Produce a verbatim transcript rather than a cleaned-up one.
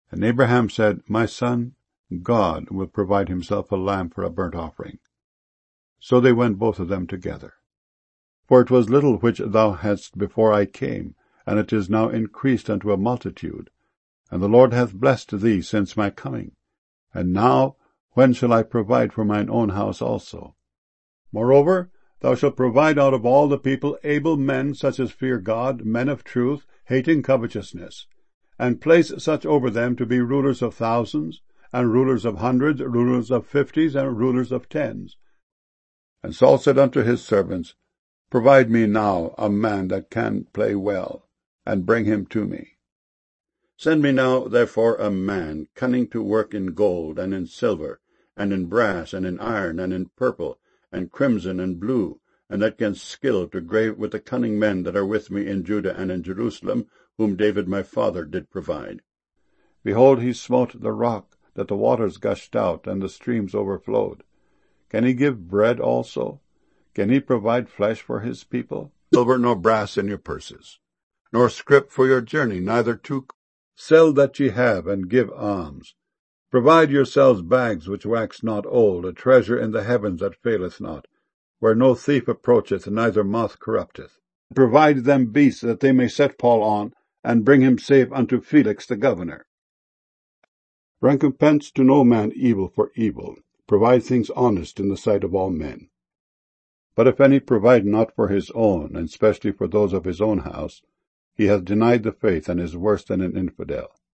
And Abraham said, My son, God will provide himself a lamb for a burnt offering. So they went both of them together. For it was little which thou hadst before I came, and it is now increased unto a multitude. And the Lord hath blessed thee since my coming. And now, when shall I provide for mine own house also? Moreover, thou shalt provide out of all the people able men, such as fear God, men of truth, hating covetousness, and place such over them to be rulers of thousands, and rulers of hundreds, rulers of fifties, and rulers of tens. And Saul said unto his servants, Provide me now a man that can play well, and bring him to me. Send me now therefore a man cunning to work in gold, and in silver, and in brass, and in iron, and in purple, and crimson, and blue, and that can skill to grave with the cunning men that are with me in Judah and in Jerusalem, whom David my father did provide. Behold, he smote the rock, that the waters gushed out, and the streams overflowed. Can he give bread also? Can he provide flesh for his people? Silver nor brass in your purses, nor scrip for your journey, neither two. Sell that ye have, and give alms. Provide yourselves bags which wax not old, a treasure in the heavens that faileth not, where no thief approacheth, neither moth corrupteth. Provide them beasts, that they may set Paul on, and bring him safe unto Felix the governor. Recompense to no man evil for evil. Provide things honest in the sight of all men. But if any provide not for his own, and specially for those of his own house, he hath denied the faith, and is worse than an infidel.